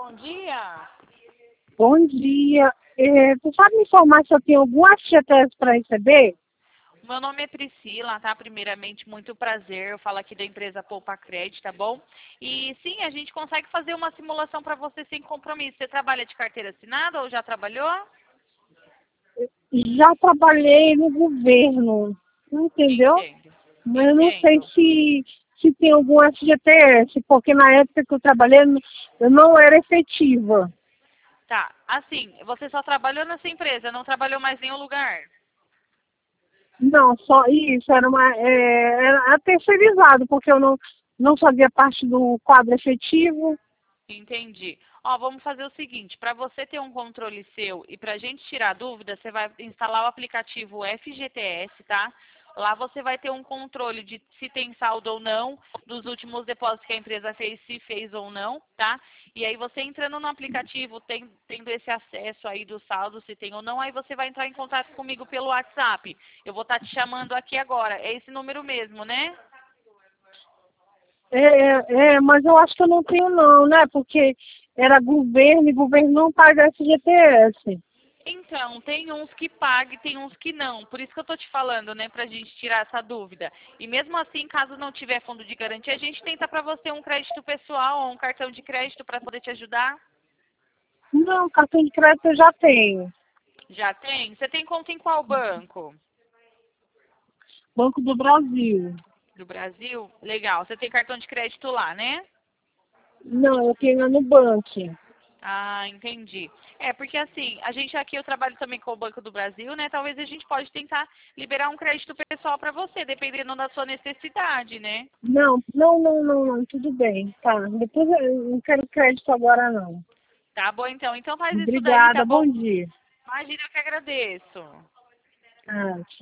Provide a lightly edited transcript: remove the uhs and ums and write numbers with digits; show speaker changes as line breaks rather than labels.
Bom dia.
Bom dia. Tu sabe me informar se eu tenho algum FGTS para receber?
Meu nome é Priscila, tá? Primeiramente, muito prazer. Eu falo aqui da empresa Poupa Crédito, tá bom? E sim, a gente consegue fazer uma simulação para você sem compromisso. Você trabalha de carteira assinada ou já trabalhou?
Já trabalhei no governo, entendeu?
Entendo.
Mas eu não sei
Entendo.
se tem algum FGTS, porque na época que eu trabalhei eu não era efetiva.
Tá. Assim, você só trabalhou nessa empresa, não trabalhou mais em nenhum lugar?
Não, só isso, era terceirizado, porque eu não fazia parte do quadro efetivo.
Entendi. Ó, vamos fazer o seguinte, para você ter um controle seu e para a gente tirar dúvida, você vai instalar o aplicativo FGTS, tá? Lá você vai ter um controle de se tem saldo ou não, dos últimos depósitos que a empresa fez, se fez ou não, tá? E aí você entrando no aplicativo, tendo esse acesso aí do saldo, se tem ou não, aí você vai entrar em contato comigo pelo WhatsApp. Eu vou estar te chamando aqui agora. É esse número mesmo, né?
Mas eu acho que eu não tenho não, né? Porque era governo e governo não paga FGTS.
Então, tem uns que pagam e tem uns que não. Por isso que eu tô te falando, né, pra gente tirar essa dúvida. E mesmo assim, caso não tiver fundo de garantia, a gente tenta pra você um crédito pessoal ou um cartão de crédito pra poder te ajudar.
Não, cartão de crédito eu já tenho.
Já tem? Você tem conta em qual banco?
Banco do Brasil.
Do Brasil? Legal. Você tem cartão de crédito lá, né?
Não, eu tenho no Nubank.
Ah, entendi. É, porque assim, a gente aqui, eu trabalho também com o Banco do Brasil, né? Talvez a gente pode tentar liberar um crédito pessoal pra você, dependendo da sua necessidade, né?
Não, tudo bem. Tá, depois eu não quero crédito agora não.
Tá bom, então. Então faz isso daí, tá
Obrigada, bom
bom?
dia.
Imagina, eu que agradeço.
Ah, tchau.